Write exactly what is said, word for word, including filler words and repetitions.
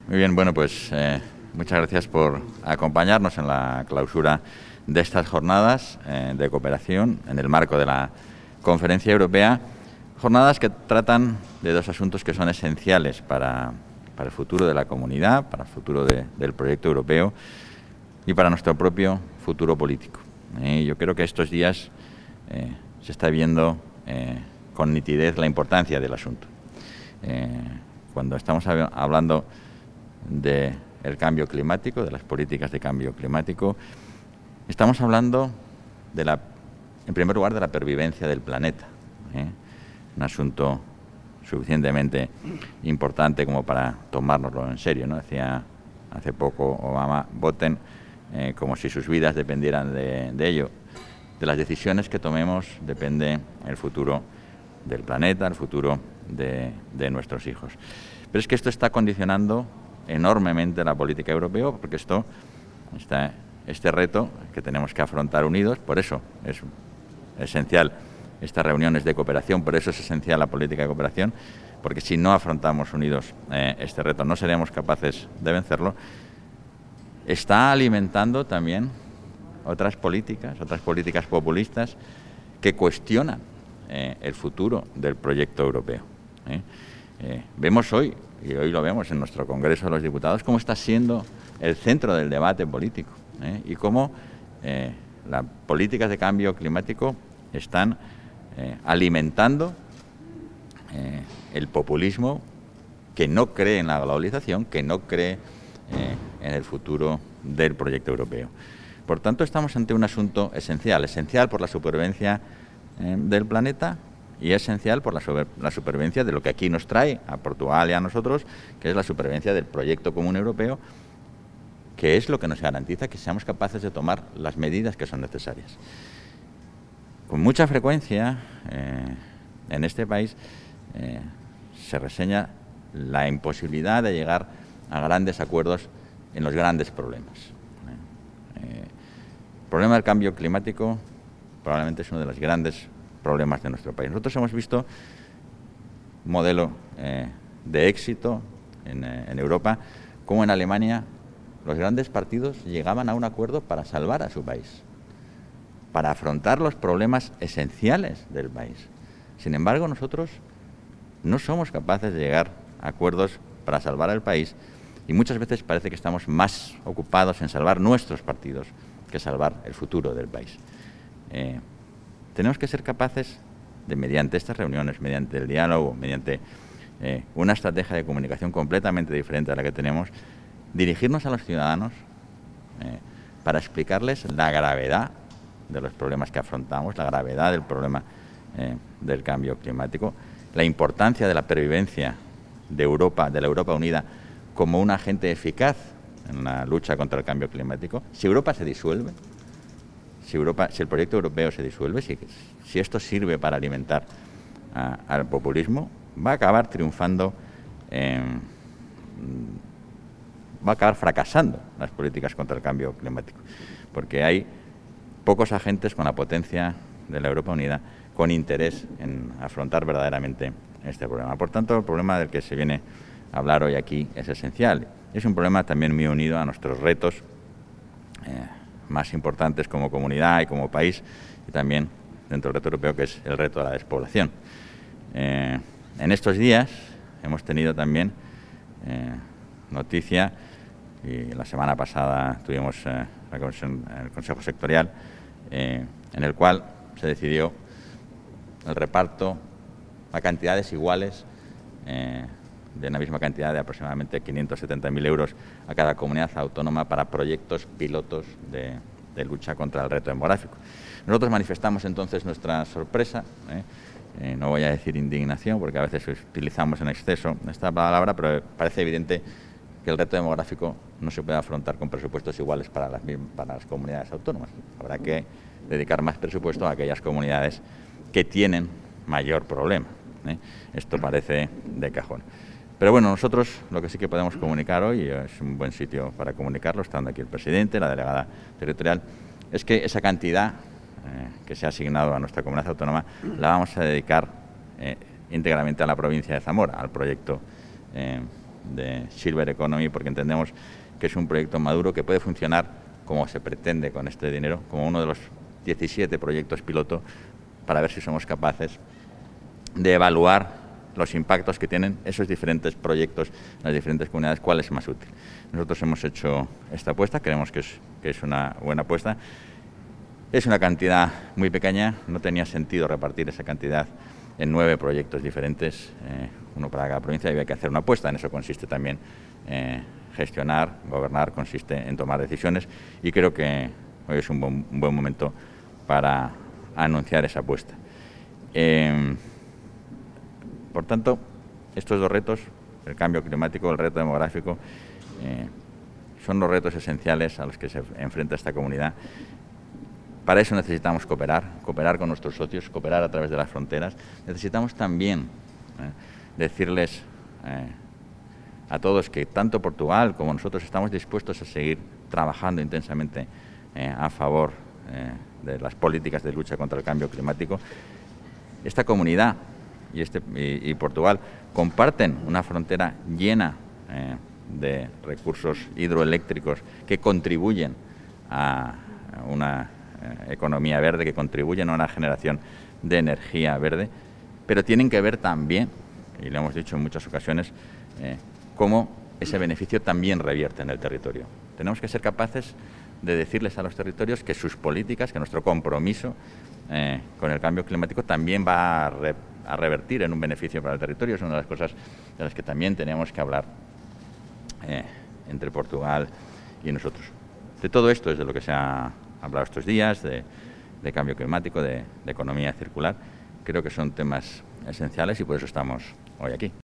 Muy bien, bueno, pues eh, muchas gracias por acompañarnos en la clausura de estas jornadas eh, de cooperación en el marco de la Conferencia Europea. Jornadas que tratan de dos asuntos que son esenciales para, para el futuro de la comunidad, para el futuro de, del proyecto europeo y para nuestro propio futuro político. Eh, yo creo que estos días eh, se está viendo eh, con nitidez la importancia del asunto. Eh, cuando estamos hablando del cambio climático, de las políticas de cambio climático, estamos hablando, de la, en primer lugar, de la pervivencia del planeta. ¿eh? Un asunto suficientemente importante como para tomárnoslo en serio, ¿no? Decía hace poco Obama, voten eh, como si sus vidas dependieran de, de ello. De las decisiones que tomemos depende el futuro del planeta, el futuro de, de nuestros hijos. Pero es que esto está condicionando enormemente la política europea, porque esto, está, este reto que tenemos que afrontar unidos, por eso es esencial estas reuniones de cooperación, por eso es esencial la política de cooperación, porque si no afrontamos unidos eh, este reto no seremos capaces de vencerlo. Está alimentando también otras políticas, otras políticas populistas que cuestionan eh, el futuro del proyecto europeo. ¿eh? Eh, vemos hoy, y hoy lo vemos en nuestro Congreso de los Diputados, cómo está siendo el centro del debate político ¿eh? y cómo eh, las políticas de cambio climático están eh, alimentando eh, el populismo que no cree en la globalización, que no cree eh, en el futuro del proyecto europeo. Por tanto, estamos ante un asunto esencial, esencial por la supervivencia eh, del planeta, y es esencial por la, super, la supervivencia de lo que aquí nos trae a Portugal y a nosotros, que es la supervivencia del proyecto común europeo, que es lo que nos garantiza que seamos capaces de tomar las medidas que son necesarias. Con mucha frecuencia, eh, en este país, eh, se reseña la imposibilidad de llegar a grandes acuerdos en los grandes problemas. Eh, el problema del cambio climático probablemente es uno de los grandes problemas de nuestro país. Nosotros hemos visto un modelo eh, de éxito en, eh, en Europa, como en Alemania los grandes partidos llegaban a un acuerdo para salvar a su país, para afrontar los problemas esenciales del país. Sin embargo, nosotros no somos capaces de llegar a acuerdos para salvar al país y muchas veces parece que estamos más ocupados en salvar nuestros partidos que salvar el futuro del país. Eh, Tenemos que ser capaces de, mediante estas reuniones, mediante el diálogo, mediante eh, una estrategia de comunicación completamente diferente a la que tenemos, dirigirnos a los ciudadanos eh, para explicarles la gravedad de los problemas que afrontamos, la gravedad del problema eh, del cambio climático, la importancia de la pervivencia de Europa, de la Europa unida, como un agente eficaz en la lucha contra el cambio climático. Si Europa se disuelve, Si, Europa, si el proyecto europeo se disuelve, si, si esto sirve para alimentar a, al populismo, va a acabar triunfando, eh, va a acabar fracasando las políticas contra el cambio climático, porque hay pocos agentes con la potencia de la Europa Unida con interés en afrontar verdaderamente este problema. Por tanto, el problema del que se viene a hablar hoy aquí es esencial. Es un problema también muy unido a nuestros retos eh, más importantes como comunidad y como país, y también dentro del reto europeo, que es el reto de la despoblación. Eh, en estos días hemos tenido también eh, noticia, y la semana pasada tuvimos eh, la comisión, el Consejo Sectorial, eh, en el cual se decidió el reparto a cantidades iguales, eh, de una misma cantidad de aproximadamente quinientos setenta mil euros a cada comunidad autónoma para proyectos pilotos de, de lucha contra el reto demográfico. Nosotros manifestamos entonces nuestra sorpresa, ¿eh? Eh, no voy a decir indignación, porque a veces utilizamos en exceso esta palabra, pero parece evidente que el reto demográfico no se puede afrontar con presupuestos iguales para las, para las comunidades autónomas. Habrá que dedicar más presupuesto a aquellas comunidades que tienen mayor problema. ¿eh? Esto parece de cajón. Pero bueno, nosotros lo que sí que podemos comunicar hoy, y es un buen sitio para comunicarlo, estando aquí el presidente, la delegada territorial, es que esa cantidad eh, que se ha asignado a nuestra comunidad autónoma la vamos a dedicar eh, íntegramente a la provincia de Zamora, al proyecto eh, de Silver Economy, porque entendemos que es un proyecto maduro que puede funcionar como se pretende con este dinero, como uno de los diecisiete proyectos piloto, para ver si somos capaces de evaluar los impactos que tienen esos diferentes proyectos en las diferentes comunidades, cuál es más útil. Nosotros hemos hecho esta apuesta, creemos que es, que es una buena apuesta. Es una cantidad muy pequeña, no tenía sentido repartir esa cantidad en nueve proyectos diferentes, eh, uno para cada provincia, y había que hacer una apuesta. En eso consiste también eh, gestionar, gobernar, consiste en tomar decisiones, y creo que hoy es un buen, un buen momento para anunciar esa apuesta. Eh, por tanto, estos dos retos, el cambio climático, el reto demográfico, eh, son los retos esenciales a los que se enfrenta esta comunidad. Para eso necesitamos cooperar, cooperar con nuestros socios, cooperar a través de las fronteras. Necesitamos también eh, decirles eh, a todos que tanto Portugal como nosotros estamos dispuestos a seguir trabajando intensamente eh, a favor eh, de las políticas de lucha contra el cambio climático. Esta comunidad y, este, y, y Portugal comparten una frontera llena eh, de recursos hidroeléctricos que contribuyen a una eh, economía verde, que contribuyen a una generación de energía verde, pero tienen que ver también, y lo hemos dicho en muchas ocasiones, eh, cómo ese beneficio también revierte en el territorio. Tenemos que ser capaces de decirles a los territorios que sus políticas, que nuestro compromiso eh, con el cambio climático también va a, re, a revertir en un beneficio para el territorio. Es una de las cosas de las que también tenemos que hablar eh, entre Portugal y nosotros. De todo esto es de lo que se ha hablado estos días, de, de cambio climático, de, de economía circular. Creo que son temas esenciales y por eso estamos hoy aquí.